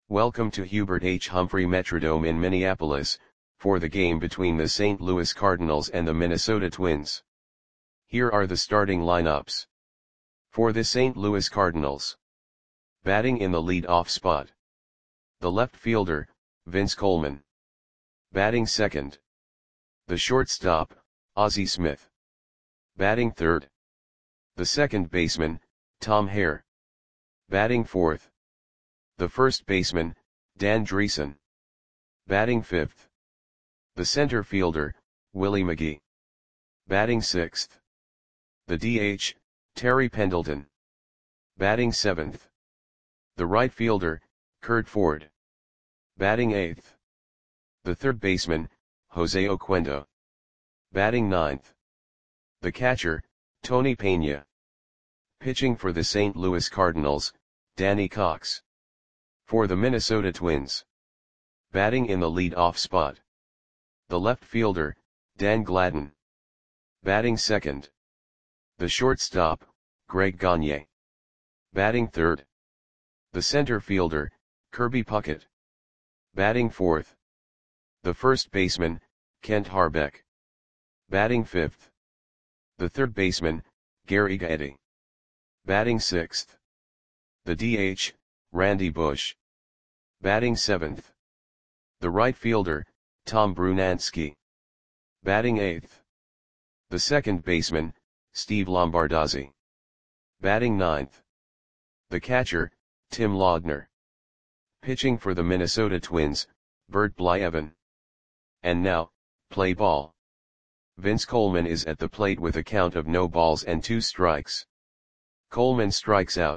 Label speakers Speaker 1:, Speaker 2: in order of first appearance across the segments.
Speaker 1: Welcome to Hubert H. Humphrey Metrodome in Minneapolis, for the game between the St. Louis Cardinals and the Minnesota Twins. Here are the starting lineups. For the St. Louis Cardinals. Batting in the lead-off spot. The left fielder, Vince Coleman. Batting second. The shortstop, Ozzie Smith. Batting third. The second baseman, Tom Hare. Batting fourth. The first baseman, Dan Driessen. Batting fifth. The center fielder, Willie McGee. Batting sixth. The DH, Terry Pendleton. Batting seventh. The right fielder, Curt Ford. Batting eighth. The third baseman, Jose Oquendo. Batting ninth. The catcher, Tony Pena. Pitching for the St. Louis Cardinals, Danny Cox. For the Minnesota Twins. Batting in the lead-off spot. The left fielder, Dan Gladden. Batting second. The shortstop, Greg Gagne. Batting third. The center fielder, Kirby Puckett. Batting fourth. The first baseman, Kent Hrbek. Batting fifth. The third baseman, Gary Gaetti. Batting sixth. The DH, Randy Bush. Batting seventh. The right fielder, Tom Brunansky. Batting eighth. The second baseman, Steve Lombardozzi. Batting ninth. The catcher, Tim Laudner. Pitching for the Minnesota Twins, Bert Blyleven. And now, play ball. Vince Coleman is at the plate with a count of no balls and 2 strikes. Coleman strikes out.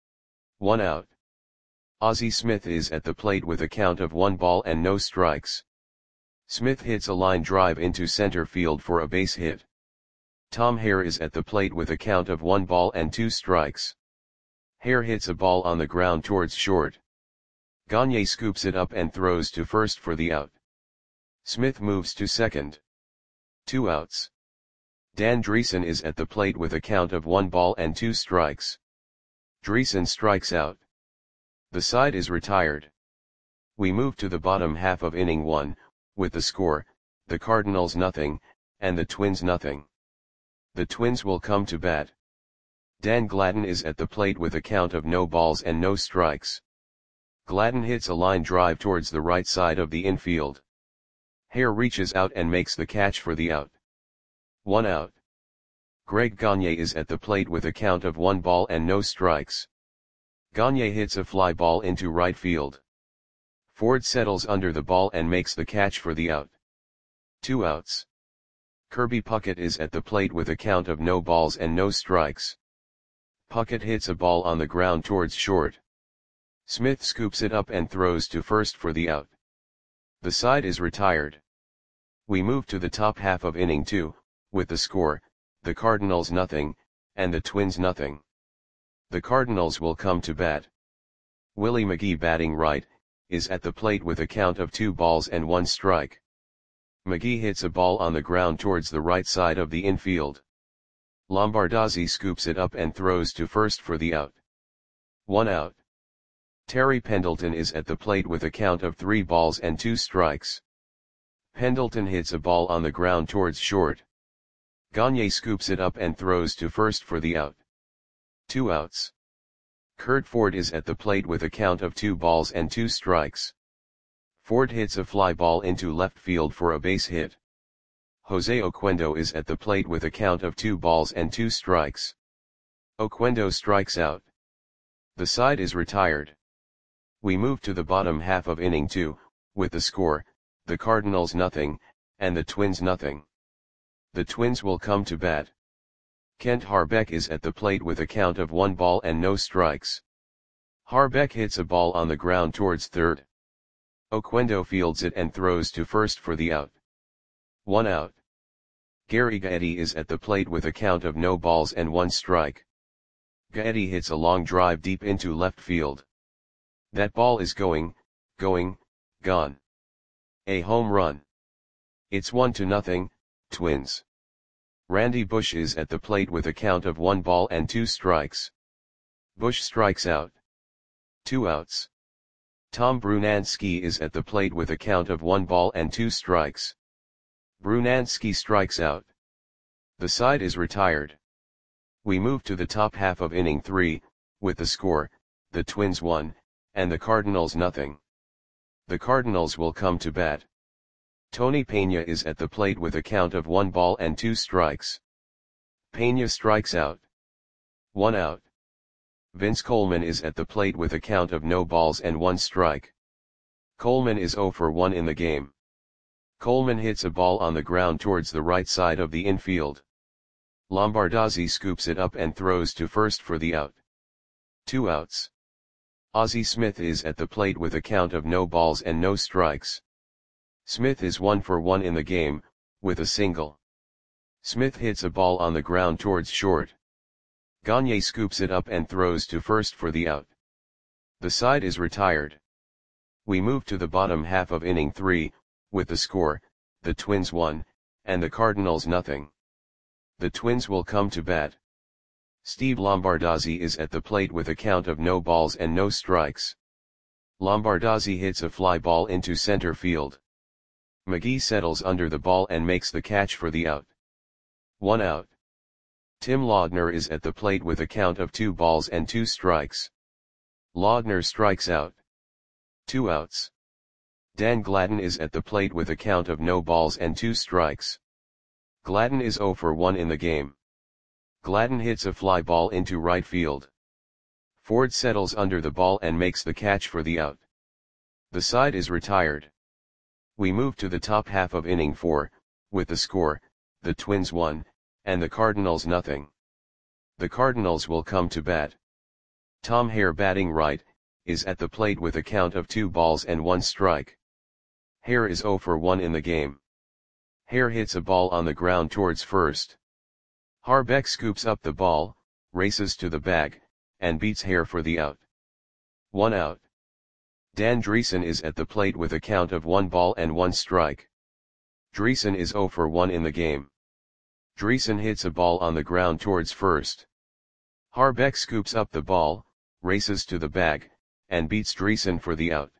Speaker 1: 1 out. Ozzie Smith is at the plate with a count of 1 ball and no strikes. Smith hits a line drive into center field for a base hit. Tom Hare is at the plate with a count of 1 ball and 2 strikes. Hare hits a ball on the ground towards short. Gagne scoops it up and throws to first for the out. Smith moves to second. 2 outs. Dan Driessen is at the plate with a count of 1 ball and 2 strikes. Driessen strikes out. The side is retired. We move to the bottom half of inning 1, with the score, the Cardinals nothing, and the Twins nothing. The Twins will come to bat. Dan Gladden is at the plate with a count of no balls and no strikes. Gladden hits a line drive towards the right side of the infield. Hare reaches out and makes the catch for the out. 1 out. Greg Gagne is at the plate with a count of 1 ball and no strikes. Gagne hits a fly ball into right field. Ford settles under the ball and makes the catch for the out. 2 outs. Kirby Puckett is at the plate with a count of no balls and no strikes. Puckett hits a ball on the ground towards short. Smith scoops it up and throws to first for the out. The side is retired. We move to the top half of inning 2, with the score, the Cardinals nothing, and the Twins nothing. The Cardinals will come to bat. Willie McGee batting right, is at the plate with a count of 2 balls and 1 strike. McGee hits a ball on the ground towards the right side of the infield. Lombardozzi scoops it up and throws to first for the out. 1 out. Terry Pendleton is at the plate with a count of 3 balls and 2 strikes. Pendleton hits a ball on the ground towards short. Gagne scoops it up and throws to first for the out. 2 outs. Curt Ford is at the plate with a count of 2 balls and 2 strikes. Ford hits a fly ball into left field for a base hit. Jose Oquendo is at the plate with a count of 2 balls and 2 strikes. Oquendo strikes out. The side is retired. We move to the bottom half of inning 2, with the score, the Cardinals nothing, and the Twins nothing. The Twins will come to bat. Kent Hrbek is at the plate with a count of 1 ball and no strikes. Hrbek hits a ball on the ground towards third. Oquendo fields it and throws to first for the out. 1 out. Gary Gaetti is at the plate with a count of no balls and 1 strike. Gaetti hits a long drive deep into left field. That ball is gone. A home run. It's 1-0, Twins. Randy Bush is at the plate with a count of 1 ball and 2 strikes. Bush strikes out. 2 outs. Tom Brunansky is at the plate with a count of 1 ball and 2 strikes. Brunansky strikes out. The side is retired. We move to the top half of inning 3, with the score, the Twins 1, and the Cardinals nothing. The Cardinals will come to bat. Tony Peña is at the plate with a count of 1 ball and 2 strikes. Peña strikes out. 1 out. Vince Coleman is at the plate with a count of no balls and 1 strike. Coleman is 0 for 1 in the game. Coleman hits a ball on the ground towards the right side of the infield. Lombardozzi scoops it up and throws to first for the out. 2 outs. Ozzie Smith is at the plate with a count of no balls and no strikes. Smith is 1 for 1 in the game, with a single. Smith hits a ball on the ground towards short. Gagne scoops it up and throws to first for the out. The side is retired. We move to the bottom half of inning 3, with the score, the Twins 1, and the Cardinals nothing. The Twins will come to bat. Steve Lombardozzi is at the plate with a count of no balls and no strikes. Lombardozzi hits a fly ball into center field. McGee settles under the ball and makes the catch for the out. 1 out. Tim Laudner is at the plate with a count of 2 balls and 2 strikes. Laudner strikes out. 2 outs. Dan Gladden is at the plate with a count of no balls and 2 strikes. Gladden is 0 for 1 in the game. Gladden hits a fly ball into right field. Ford settles under the ball and makes the catch for the out. The side is retired. We move to the top half of inning 4, with the score, the Twins 1, and the Cardinals nothing. The Cardinals will come to bat. Tom Hare, batting right, is at the plate with a count of 2 balls and 1 strike. Hare is 0 for 1 in the game. Hare hits a ball on the ground towards first. Harbeck scoops up the ball, races to the bag, and beats Hare for the out. 1 out. Dan Dreesen is at the plate with a count of 1 ball and 1 strike. Dreesen is 0 for 1 in the game. Dreesen hits a ball on the ground towards first. Harbeck scoops up the ball, races to the bag, and beats Dreesen for the out.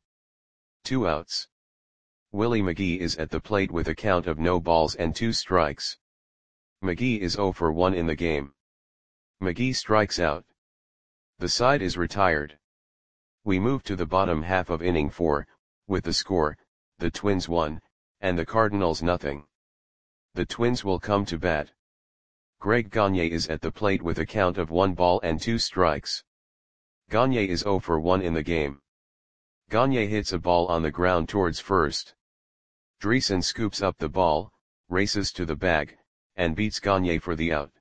Speaker 1: 2 outs. Willie McGee is at the plate with a count of no balls and 2 strikes. McGee is 0 for 1 in the game. McGee strikes out. The side is retired. We move to the bottom half of inning 4, with the score, the Twins 1, and the Cardinals nothing. The Twins will come to bat. Greg Gagne is at the plate with a count of 1 ball and 2 strikes. Gagne is 0 for 1 in the game. Gagne hits a ball on the ground towards first. Dreesen scoops up the ball, races to the bag, and beats Gagne for the out.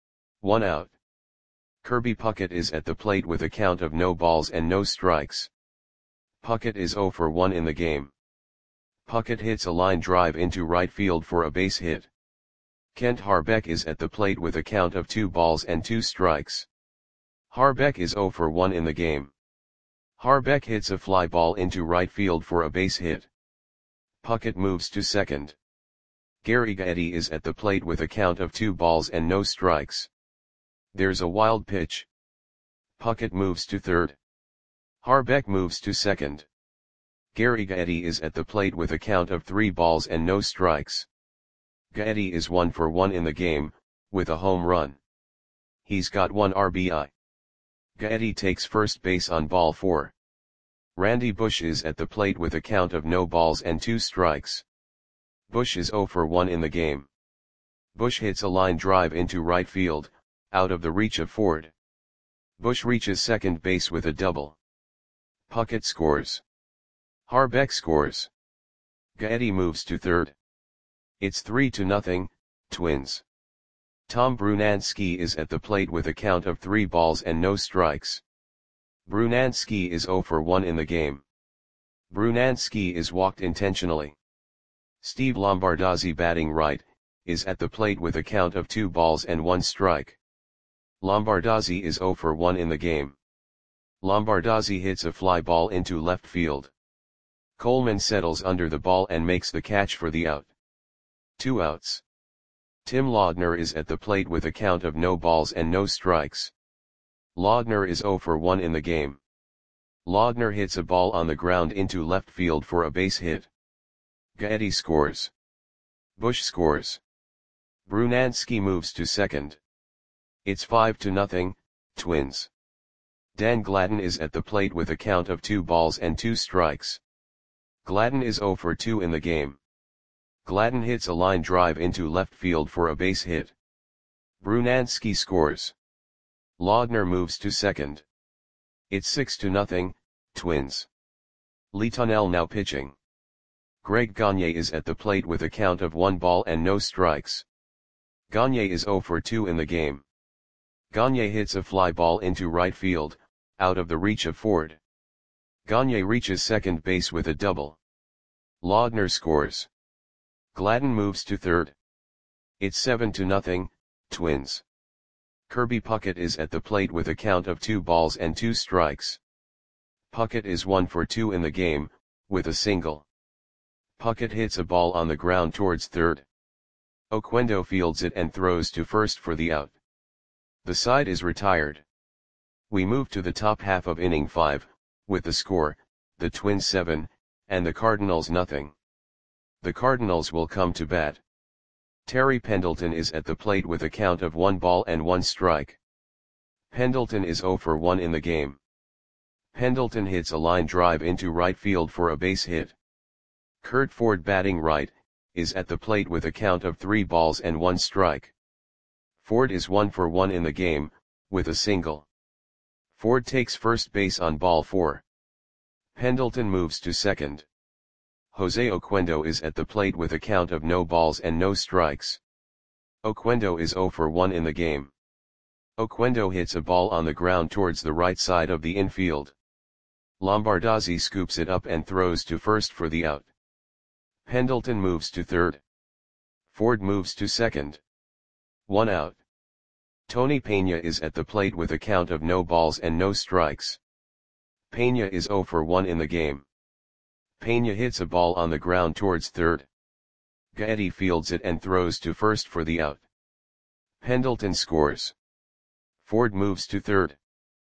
Speaker 1: 1 out. Kirby Puckett is at the plate with a count of no balls and no strikes. Puckett is 0 for 1 in the game. Puckett hits a line drive into right field for a base hit. Kent Harbeck is at the plate with a count of 2 balls and 2 strikes. Harbeck is 0 for 1 in the game. Harbeck hits a fly ball into right field for a base hit. Puckett moves to second. Gary Gaetti is at the plate with a count of 2 balls and no strikes. There's a wild pitch. Puckett moves to third. Harbeck moves to second. Gary Gaetti is at the plate with a count of 3 balls and no strikes. Gaetti is 1 for 1 in the game, with a home run. He's got 1 RBI. Gaetti takes first base on ball 4. Randy Bush is at the plate with a count of no balls and 2 strikes. Bush is 0 for 1 in the game. Bush hits a line drive into right field, out of the reach of Ford. Bush reaches second base with a double. Puckett scores. Harbeck scores. Gaetti moves to third. It's 3-0, Twins. Tom Brunansky is at the plate with a count of 3 balls and no strikes. Brunansky is 0 for 1 in the game. Brunansky is walked intentionally. Steve Lombardozzi, batting right, is at the plate with a count of 2 balls and 1 strike. Lombardozzi is 0 for 1 in the game. Lombardozzi hits a fly ball into left field. Coleman settles under the ball and makes the catch for the out. 2 outs. Tim Laudner is at the plate with a count of no balls and no strikes. Laudner is 0 for 1 in the game. Laudner hits a ball on the ground into left field for a base hit. Gaetti scores. Bush scores. Brunansky moves to second. It's 5-0, Twins. Dan Gladden is at the plate with a count of 2 balls and 2 strikes. Gladden is 0 for 2 in the game. Gladden hits a line drive into left field for a base hit. Brunansky scores. Laudner moves to second. It's 6-0, Twins. Lee Tunnell now pitching. Greg Gagne is at the plate with a count of 1 ball and no strikes. Gagne is 0 for 2 in the game. Gagne hits a fly ball into right field, out of the reach of Ford. Gagne reaches second base with a double. Laudner scores. Gladden moves to third. It's 7-0, Twins. Kirby Puckett is at the plate with a count of 2 balls and 2 strikes. Puckett is 1 for 2 in the game, with a single. Puckett hits a ball on the ground towards third. Oquendo fields it and throws to first for the out. The side is retired. We move to the top half of inning 5, with the score, the Twins 7, and the Cardinals nothing. The Cardinals will come to bat. Terry Pendleton is at the plate with a count of 1 ball and 1 strike. Pendleton is 0 for 1 in the game. Pendleton hits a line drive into right field for a base hit. Kurt Ford, batting right, is at the plate with a count of 3 balls and 1 strike. Ford is 1 for 1 in the game, with a single. Ford takes first base on ball 4. Pendleton moves to second. Jose Oquendo is at the plate with a count of no balls and no strikes. Oquendo is 0 for 1 in the game. Oquendo hits a ball on the ground towards the right side of the infield. Lombardozzi scoops it up and throws to first for the out. Pendleton moves to third. Ford moves to second. 1 out. Tony Pena is at the plate with a count of no balls and no strikes. Pena is 0 for 1 in the game. Pena hits a ball on the ground towards third. Gaetti fields it and throws to first for the out. Pendleton scores. Ford moves to third.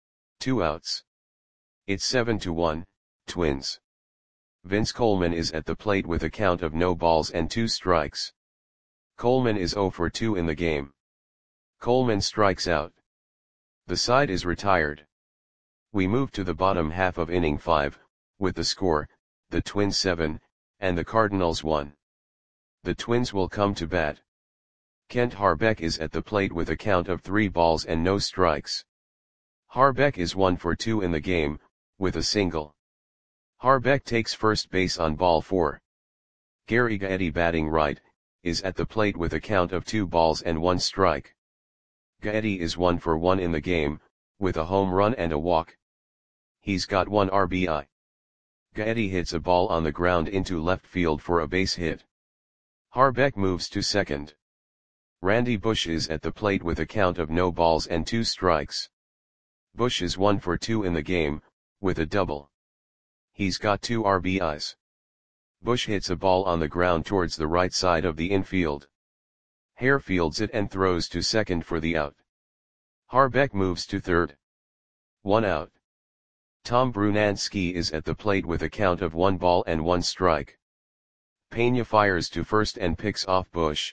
Speaker 1: 2 outs. It's 7-1, Twins. Vince Coleman is at the plate with a count of no balls and 2 strikes. Coleman is 0 for 2 in the game. Coleman strikes out. The side is retired. We move to the bottom half of inning 5, with the score, the Twins 7, and the Cardinals 1. The Twins will come to bat. Kent Harbeck is at the plate with a count of 3 balls and no strikes. Harbeck is 1 for 2 in the game, with a single. Harbeck takes first base on ball 4. Gary Gaetti, batting right, is at the plate with a count of 2 balls and 1 strike. Gaetti is 1 for 1 in the game, with a home run and a walk. He's got 1 RBI. Gaetti hits a ball on the ground into left field for a base hit. Harbeck moves to second. Randy Bush is at the plate with a count of no balls and 2 strikes. Bush is 1 for 2 in the game, with a double. He's got 2 RBIs. Bush hits a ball on the ground towards the right side of the infield. Hare fields it and throws to second for the out. Harbeck moves to third. 1 out. Tom Brunansky is at the plate with a count of 1 ball and 1 strike. Pena fires to first and picks off Bush.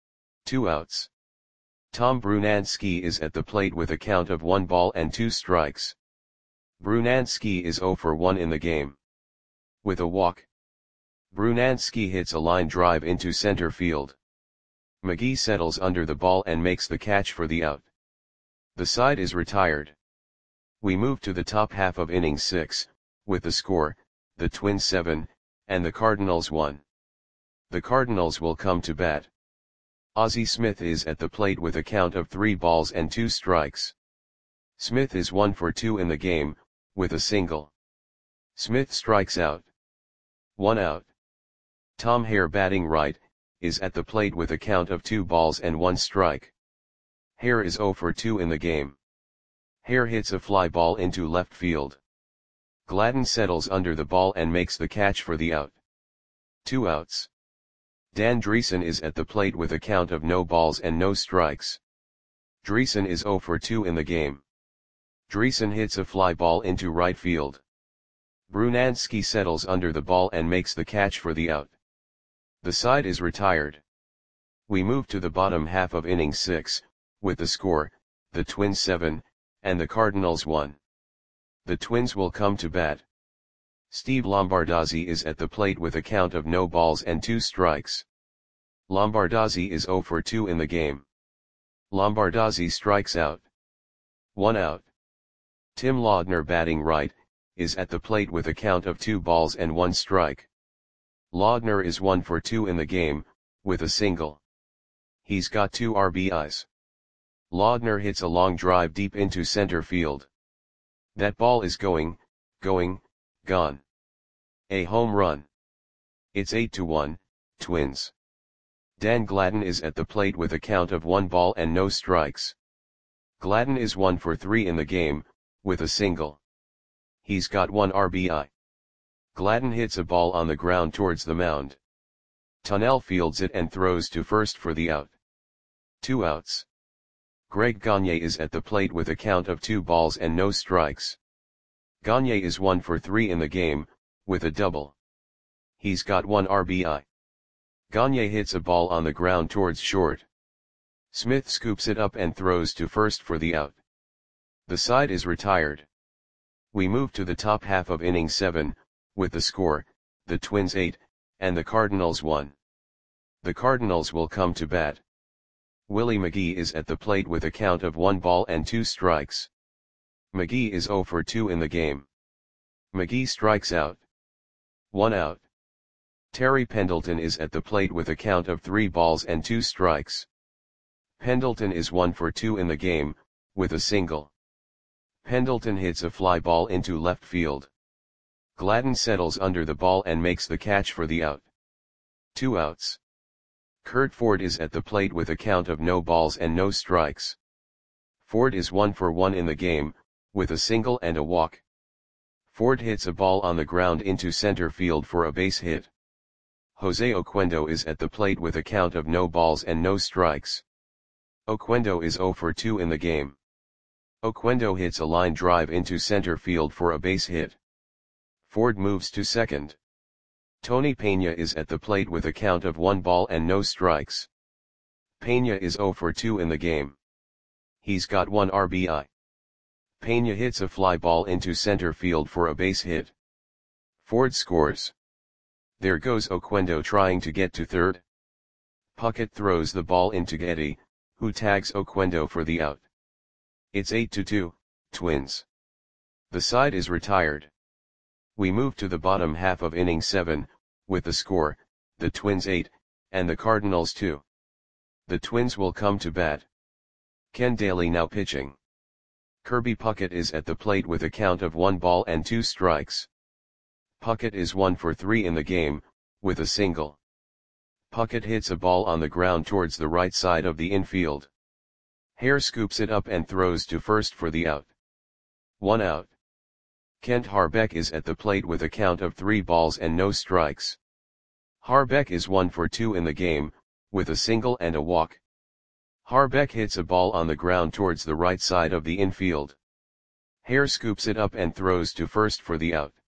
Speaker 1: 2 outs. Tom Brunansky is at the plate with a count of 1 ball and 2 strikes. Brunansky is 0 for 1 in the game. With a walk. Brunansky hits a line drive into center field. McGee settles under the ball and makes the catch for the out. The side is retired. We move to the top half of inning 6, with the score, the Twins 7, and the Cardinals 1. The Cardinals will come to bat. Ozzie Smith is at the plate with a count of 3 balls and 2 strikes. Smith is 1 for 2 in the game, with a single. Smith strikes out. 1 out. Tom Hare, batting right, is at the plate with a count of 2 balls and 1 strike. Hare is 0 for 2 in the game. Hare hits a fly ball into left field. Gladden settles under the ball and makes the catch for the out. 2 outs. Dan Dreesen is at the plate with a count of no balls and no strikes. Dreesen is 0 for 2 in the game. Dreesen hits a fly ball into right field. Brunansky settles under the ball and makes the catch for the out. The side is retired. We move to the bottom half of inning 6, with the score, the Twins 7, and the Cardinals 1. The Twins will come to bat. Steve Lombardozzi is at the plate with a count of no balls and 2 strikes. Lombardozzi is 0 for 2 in the game. Lombardozzi strikes out. 1 out. Tim Laudner, batting right, is at the plate with a count of 2 balls and 1 strike. Laudner is 1 for 2 in the game, with a single. He's got 2 RBIs. Laudner hits a long drive deep into center field. That ball is gone. A home run. It's 8-1, Twins. Dan Gladden is at the plate with a count of 1 ball and no strikes. Gladden is 1 for 3 in the game, with a single. He's got 1 RBI. Gladden hits a ball on the ground towards the mound. Tunnell fields it and throws to first for the out. 2 outs. Greg Gagne is at the plate with a count of 2 balls and no strikes. Gagne is 1 for 3 in the game, with a double. He's got 1 RBI. Gagne hits a ball on the ground towards short. Smith scoops it up and throws to first for the out. The side is retired. We move to the top half of inning 7, with the score, the Twins 8, and the Cardinals 1. The Cardinals will come to bat. Willie McGee is at the plate with a count of 1 ball and 2 strikes. McGee is 0 for 2 in the game. McGee strikes out. 1 out. Terry Pendleton is at the plate with a count of 3 balls and 2 strikes. Pendleton is 1 for 2 in the game, with a single. Pendleton hits a fly ball into left field. Gladden settles under the ball and makes the catch for the out. 2 outs. Kurt Ford is at the plate with a count of no balls and no strikes. Ford is 1 for 1 in the game, with a single and a walk. Ford hits a ball on the ground into center field for a base hit. Jose Oquendo is at the plate with a count of no balls and no strikes. Oquendo is 0 for 2 in the game. Oquendo hits a line drive into center field for a base hit. Ford moves to second. Tony Pena is at the plate with a count of 1 ball and no strikes. Pena is 0 for 2 in the game. He's got 1 RBI. Pena hits a fly ball into center field for a base hit. Ford scores. There goes Oquendo trying to get to third. Puckett throws the ball into Getty, who tags Oquendo for the out. It's 8-2, Twins. The side is retired. We move to the bottom half of inning 7, with the score, the Twins 8, and the Cardinals 2. The Twins will come to bat. Ken Daly now pitching. Kirby Puckett is at the plate with a count of 1 ball and 2 strikes. Puckett is 1 for 3 in the game, with a single. Puckett hits a ball on the ground towards the right side of the infield. Hare scoops it up and throws to first for the out. 1 out. Kent Harbeck is at the plate with a count of 3 balls and no strikes. Harbeck is 1 for 2 in the game, with a single and a walk. Harbeck hits a ball on the ground towards the right side of the infield. Hare scoops it up and throws to first for the out.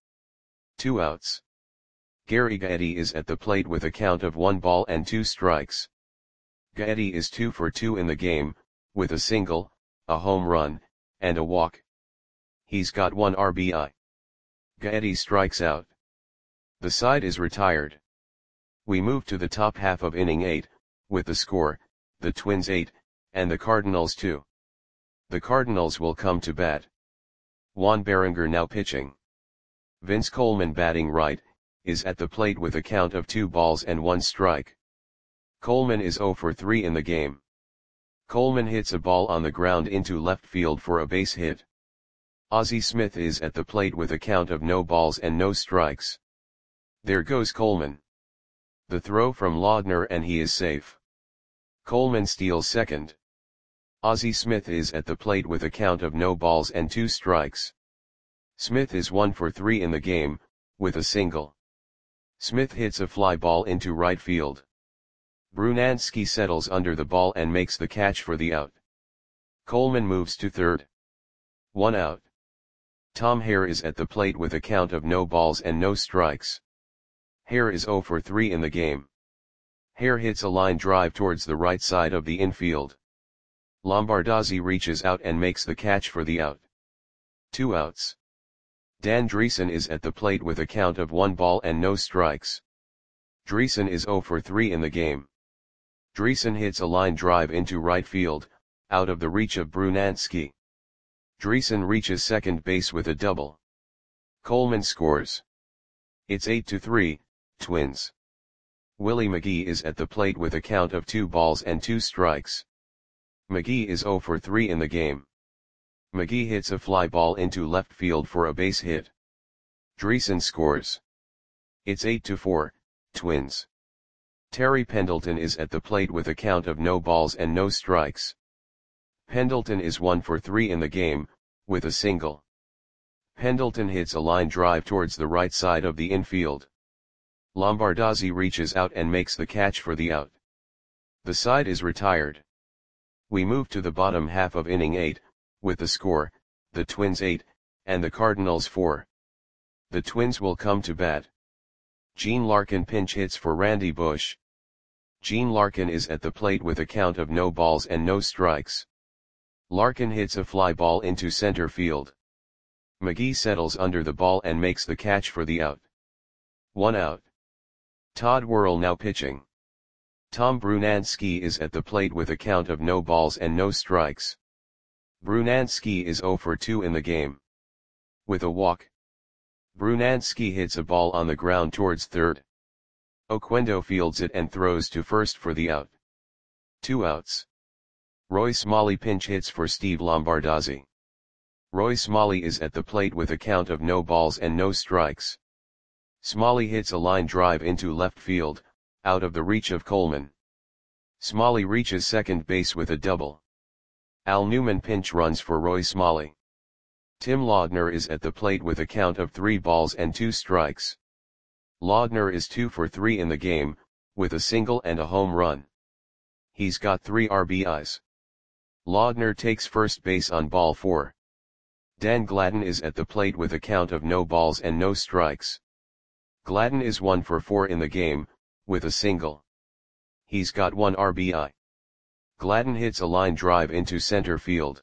Speaker 1: 2 outs. Gary Gaetti is at the plate with a count of 1 ball and 2 strikes. Gaetti is 2 for 2 in the game, with a single, a home run, and a walk. He's got 1 RBI. Gaetti strikes out. The side is retired. We move to the top half of inning 8, with the score, the Twins 8, and the Cardinals 2. The Cardinals will come to bat. Juan Berenger now pitching. Vince Coleman, batting right, is at the plate with a count of 2 balls and 1 strike. Coleman is 0 for 3 in the game. Coleman hits a ball on the ground into left field for a base hit. Ozzie Smith is at the plate with a count of no balls and no strikes. There goes Coleman. The throw from Laudner and he is safe. Coleman steals second. Ozzie Smith is at the plate with a count of no balls and 2 strikes. Smith is 1 for 3 in the game, with a single. Smith hits a fly ball into right field. Brunansky settles under the ball and makes the catch for the out. Coleman moves to third. 1 out. Tom Hare is at the plate with a count of no balls and no strikes. Hare is 0 for 3 in the game. Hare hits a line drive towards the right side of the infield. Lombardozzi reaches out and makes the catch for the out. 2 outs. Dan Driessen is at the plate with a count of 1 ball and no strikes. Driessen is 0 for 3 in the game. Driessen hits a line drive into right field, out of the reach of Brunansky. Driessen reaches second base with a double. Coleman scores. It's 8-3, Twins. Willie McGee is at the plate with a count of 2 balls and 2 strikes. McGee is 0 for 3 in the game. McGee hits a fly ball into left field for a base hit. Driessen scores. It's 8-4, Twins. Terry Pendleton is at the plate with a count of no balls and no strikes. Pendleton is 1 for 3 in the game, with a single. Pendleton hits a line drive towards the right side of the infield. Lombardozzi reaches out and makes the catch for the out. The side is retired. We move to the bottom half of inning 8, with the score, the Twins 8, and the Cardinals 4. The Twins will come to bat. Gene Larkin pinch hits for Randy Bush. Gene Larkin is at the plate with a count of no balls and no strikes. Larkin hits a fly ball into center field. McGee settles under the ball and makes the catch for the out. 1 out. Todd Worrell now pitching. Tom Brunansky is at the plate with a count of no balls and no strikes. Brunansky is 0 for 2 in the game. With a walk. Brunansky hits a ball on the ground towards third. Oquendo fields it and throws to first for the out. 2 outs. Roy Smalley pinch hits for Steve Lombardozzi. Roy Smalley is at the plate with a count of no balls and no strikes. Smalley hits a line drive into left field, out of the reach of Coleman. Smalley reaches second base with a double. Al Newman pinch runs for Roy Smalley. Tim Laudner is at the plate with a count of 3 balls and 2 strikes. Laudner is 2 for 3 in the game, with a single and a home run. He's got 3 RBIs. Laudner takes first base on ball 4. Dan Gladden is at the plate with a count of no balls and no strikes. Gladden is 1 for 4 in the game, with a single. He's got 1 RBI. Gladden hits a line drive into center field.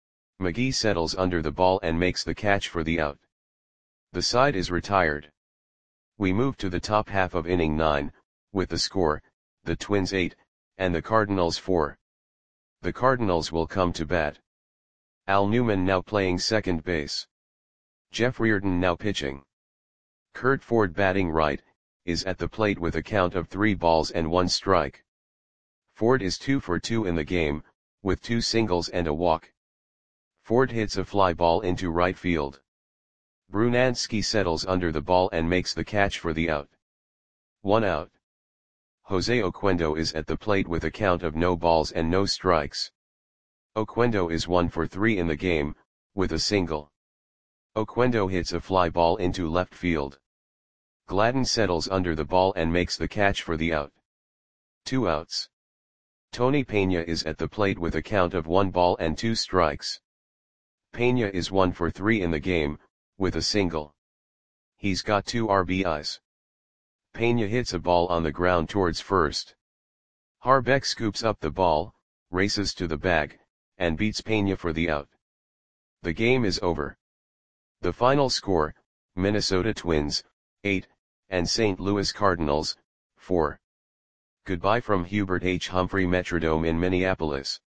Speaker 1: McGee settles under the ball and makes the catch for the out. The side is retired. We move to the top half of inning 9, with the score, the Twins 8, and the Cardinals 4. The Cardinals will come to bat. Al Newman now playing second base. Jeff Reardon now pitching. Kurt Ford batting right, is at the plate with a count of 3 balls and 1 strike. Ford is 2 for 2 in the game, with 2 singles and a walk. Ford hits a fly ball into right field. Brunansky settles under the ball and makes the catch for the out. 1 out. Jose Oquendo is at the plate with a count of no balls and no strikes. Oquendo is 1 for 3 in the game, with a single. Oquendo hits a fly ball into left field. Gladden settles under the ball and makes the catch for the out. 2 outs. Tony Pena is at the plate with a count of 1 ball and 2 strikes. Pena is 1 for 3 in the game, with a single. He's got 2 RBIs. Pena hits a ball on the ground towards first. Harbeck scoops up the ball, races to the bag, and beats Pena for the out. The game is over. The final score, Minnesota Twins, 8, and St. Louis Cardinals, 4. Goodbye from Hubert H. Humphrey Metrodome in Minneapolis.